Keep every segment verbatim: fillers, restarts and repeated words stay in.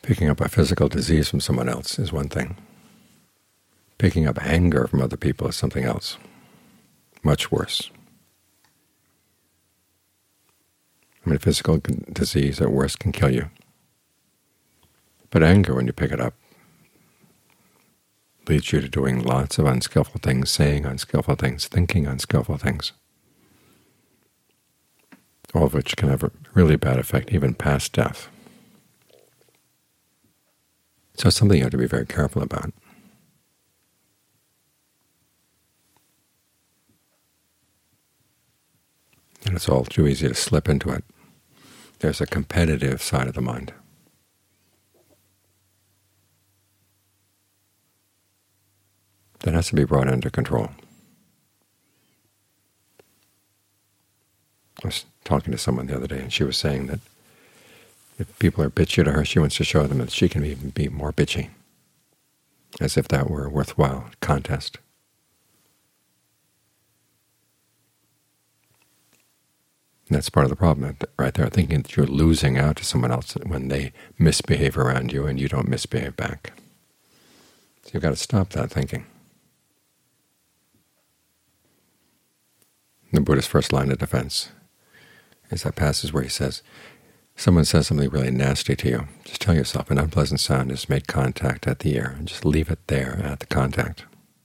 Picking up a physical disease from someone else is one thing. Picking up anger from other people is something else, much worse. I mean, physical disease at worst can kill you. But anger, when you pick it up, leads you to doing lots of unskillful things, saying unskillful things, thinking unskillful things, all of which can have a really bad effect, even past death. So it's something you have to be very careful about. And it's all too easy to slip into it. There's a competitive side of the mind. That has to be brought under control. I was talking to someone the other day, and she was saying that if people are bitchy to her, she wants to show them that she can even be more bitchy, as if that were a worthwhile contest. And that's part of the problem right there, thinking that you're losing out to someone else when they misbehave around you and you don't misbehave back. So you've got to stop that thinking. The Buddha's first line of defense is that passage where he says, someone says something really nasty to you, just tell yourself an unpleasant sound has made contact at the ear, and just leave it there at the contact.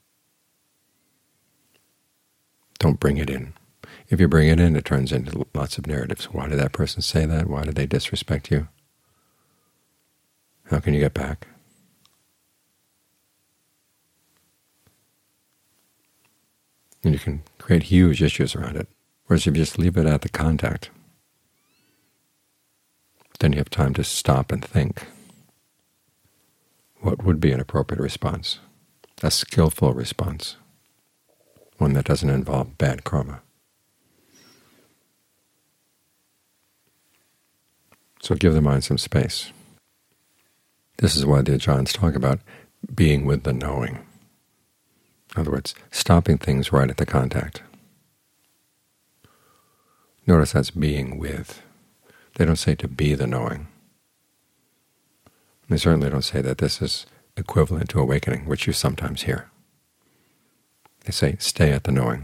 Don't bring it in. If you bring it in, it turns into lots of narratives. Why did that person say that? Why did they disrespect you? How can you get back? And you can create huge issues around it. Whereas if you just leave it at the contact, then you have time to stop and think. What would be an appropriate response? A skillful response, one that doesn't involve bad karma. So give the mind some space. This is why the Ajahns talk about being with the knowing. In other words, stopping things right at the contact. Notice that's being with. They don't say to be the knowing. They certainly don't say that this is equivalent to awakening, which you sometimes hear. They say stay at the knowing.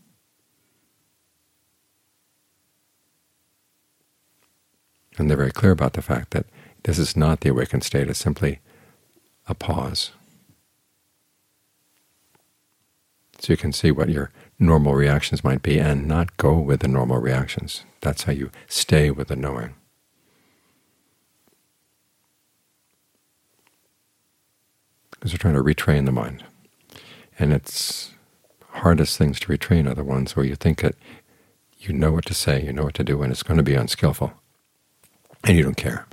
And they're very clear about the fact that this is not the awakened state, it's simply a pause. So you can see what your normal reactions might be and not go with the normal reactions. That's how you stay with the knowing. Because we're trying to retrain the mind. And it's hardest things to retrain are the ones where you think that you know what to say, you know what to do, and it's going to be unskillful, and you don't care.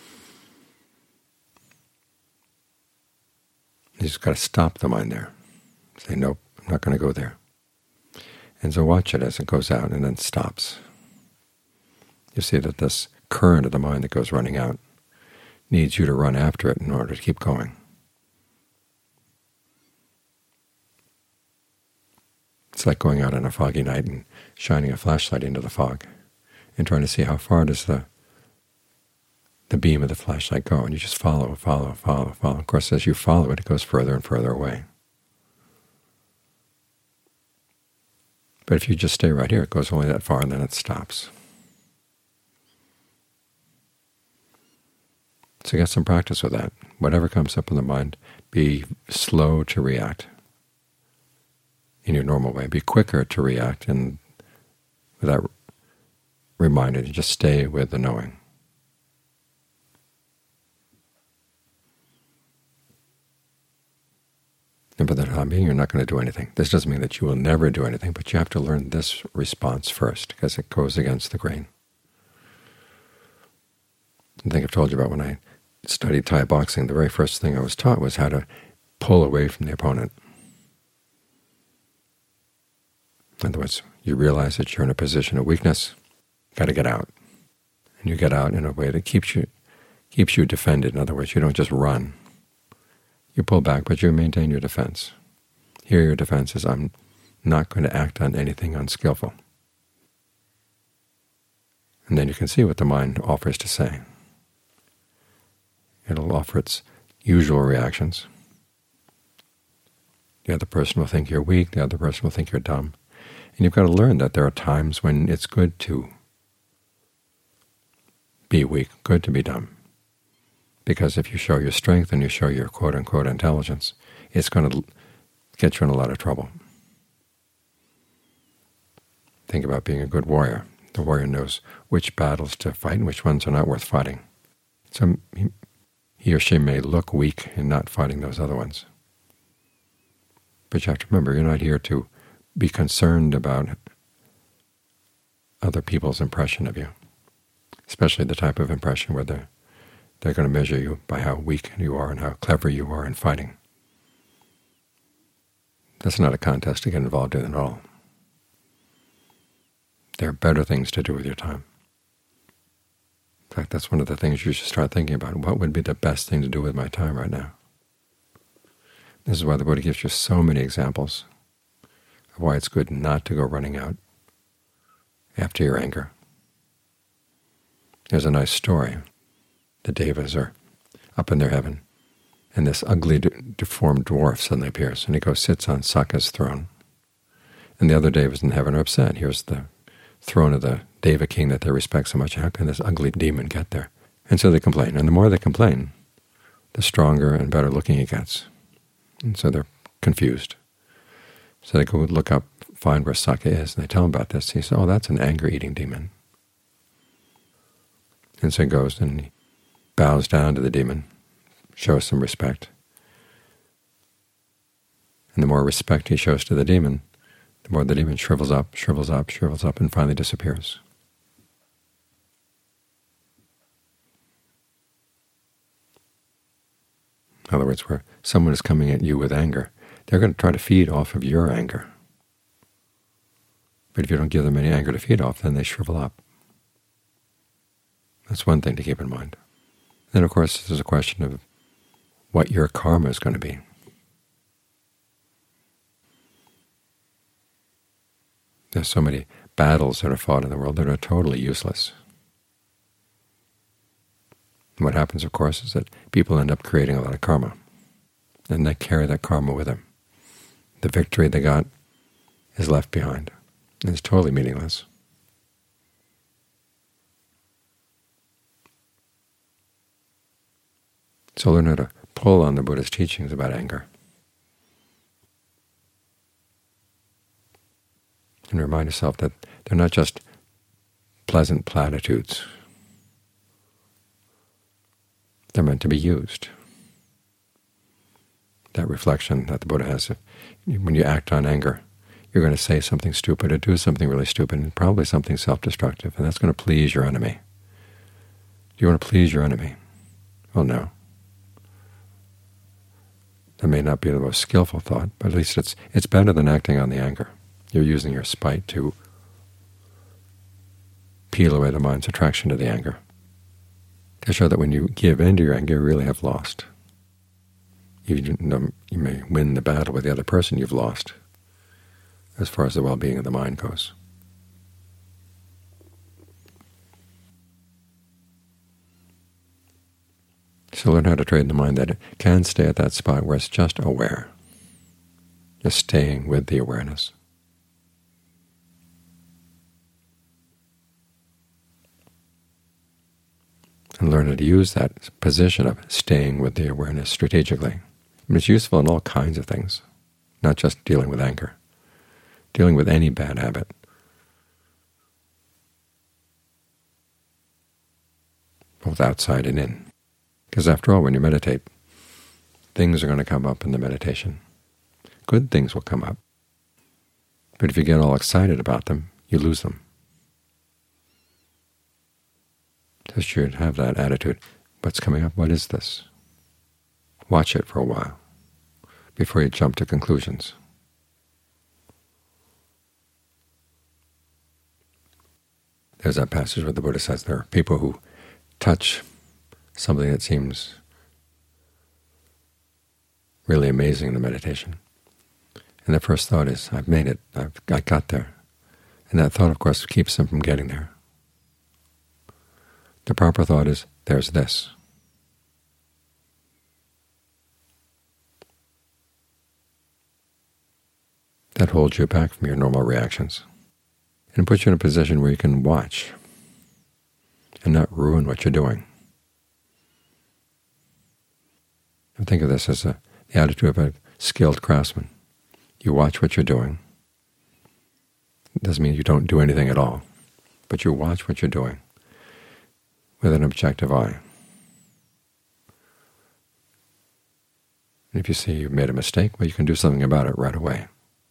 You just got to stop the mind there. Say, nope, I'm not going to go there. And so watch it as it goes out and then stops. You see that this current of the mind that goes running out needs you to run after it in order to keep going. It's like going out on a foggy night and shining a flashlight into the fog and trying to see how far does the the beam of the flashlight go, and you just follow, follow, follow, follow. Of course, as you follow it, it goes further and further away. But if you just stay right here, it goes only that far and then it stops. So get some practice with that. Whatever comes up in the mind, be slow to react in your normal way. Be quicker to react, and without reminder, you just stay with the knowing. And by the time being, you're not going to do anything. This doesn't mean that you will never do anything, but you have to learn this response first, because it goes against the grain. I think I've told you about when I studied Thai boxing, the very first thing I was taught was how to pull away from the opponent. In other words, you realize that you're in a position of weakness, you've got to get out. And you get out in a way that keeps you keeps you defended. In other words, you don't just run. You pull back, but you maintain your defense. Here your defense is, I'm not going to act on anything unskillful. And then you can see what the mind offers to say. It'll offer its usual reactions. The other person will think you're weak, the other person will think you're dumb. And you've got to learn that there are times when it's good to be weak, good to be dumb. Because if you show your strength and you show your quote-unquote intelligence, it's going to get you in a lot of trouble. Think about being a good warrior. The warrior knows which battles to fight and which ones are not worth fighting. So he, he or she may look weak in not fighting those other ones. But you have to remember, you're not here to be concerned about other people's impression of you, especially the type of impression where they're, they're going to measure you by how weak you are and how clever you are in fighting. That's not a contest to get involved in at all. There are better things to do with your time. In fact, that's one of the things you should start thinking about. What would be the best thing to do with my time right now? This is why the Buddha gives you so many examples of why it's good not to go running out after your anger. There's a nice story. The Devas are up in their heaven, and this ugly, de deformed dwarf suddenly appears, and he goes sits on Sakka's throne. And the other Devas in heaven are upset. Here's the throne of the Deva king that they respect so much. How can this ugly demon get there? And so they complain. And the more they complain, the stronger and better looking he gets. And so they're confused. So they go look up, find where Sakka is, and they tell him about this. He says, oh, that's an anger-eating demon. And so he goes and he bows down to the demon, shows some respect. And the more respect he shows to the demon, the more the demon shrivels up, shrivels up, shrivels up, and finally disappears. In other words, where someone is coming at you with anger, they're going to try to feed off of your anger. But if you don't give them any anger to feed off, then they shrivel up. That's one thing to keep in mind. Then, of course, there's a question of what your karma is going to be. There's so many battles that are fought in the world that are totally useless. And what happens, of course, is that people end up creating a lot of karma, and they carry that karma with them. The victory they got is left behind, and it's totally meaningless. So learn how to pull on the Buddha's teachings about anger, and remind yourself that they're not just pleasant platitudes. They're meant to be used. That reflection that the Buddha has, when you act on anger, you're going to say something stupid or do something really stupid, and probably something self-destructive, and that's going to please your enemy. Do you want to please your enemy? Well, no. That may not be the most skillful thought, but at least it's it's better than acting on the anger. You're using your spite to peel away the mind's attraction to the anger, to show that when you give in to your anger, you really have lost. Even though you may win the battle with the other person, you've lost as far as the well-being of the mind goes. So learn how to train the mind that it can stay at that spot where it's just aware, just staying with the awareness. And learn how to use that position of staying with the awareness strategically. I mean, it's useful in all kinds of things, not just dealing with anger, dealing with any bad habit. Both outside and in. Because after all, when you meditate, things are going to come up in the meditation. Good things will come up. But if you get all excited about them, you lose them. So you should have that attitude. What's coming up? What is this? Watch it for a while before you jump to conclusions. There's that passage where the Buddha says there are people who touch something that seems really amazing in the meditation, and the first thought is, I've made it, I've, I got there. And that thought, of course, keeps them from getting there. The proper thought is, there's this. that holds you back from your normal reactions, and puts you in a position where you can watch and not ruin what you're doing. And think of this as a, the attitude of a skilled craftsman. You watch what you're doing. It doesn't mean you don't do anything at all, but you watch what you're doing with an objective eye. And if you see you've made a mistake, well, you can do something about it right away.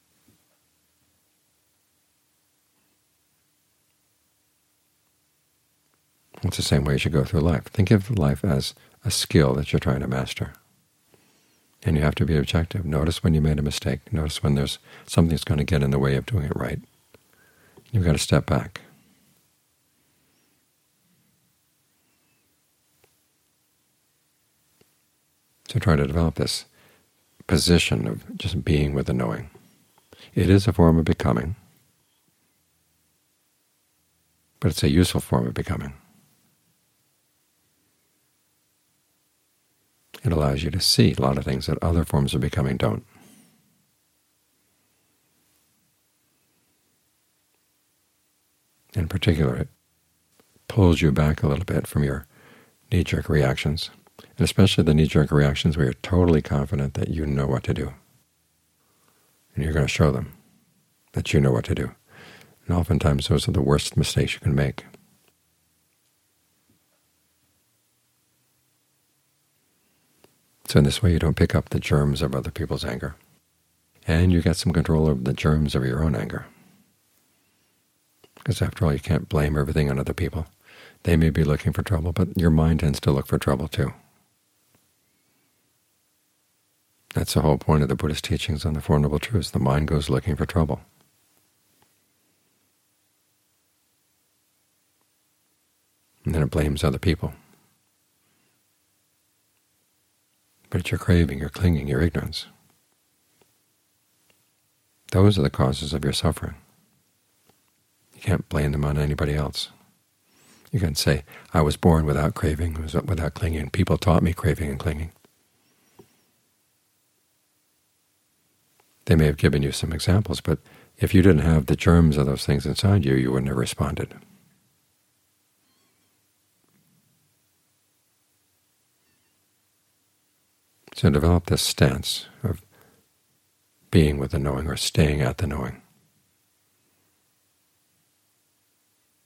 It's the same way you should go through life. Think of life as a skill that you're trying to master. And you have to be objective. Notice when you made a mistake. Notice when there's something that's going to get in the way of doing it right. You've got to step back. So try to develop this position of just being with the knowing. It is a form of becoming, but it's a useful form of becoming. It allows you to see a lot of things that other forms of becoming don't. In particular, it pulls you back a little bit from your knee-jerk reactions, and especially the knee-jerk reactions where you're totally confident that you know what to do. And you're going to show them that you know what to do. And oftentimes those are the worst mistakes you can make. So in this way you don't pick up the germs of other people's anger, and you get some control over the germs of your own anger. Because after all, you can't blame everything on other people. They may be looking for trouble, but your mind tends to look for trouble too. That's the whole point of the Buddhist teachings on the Four Noble Truths. The mind goes looking for trouble. And then it blames other people. But it's your craving, your clinging, your ignorance. Those are the causes of your suffering. You can't blame them on anybody else. You can say, I was born without craving, without clinging. People taught me craving and clinging. They may have given you some examples, but if you didn't have the germs of those things inside you, you wouldn't have responded. So develop this stance of being with the knowing, or staying at the knowing.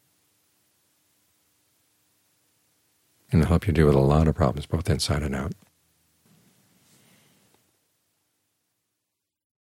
And it'll help you deal with a lot of problems, both inside and out.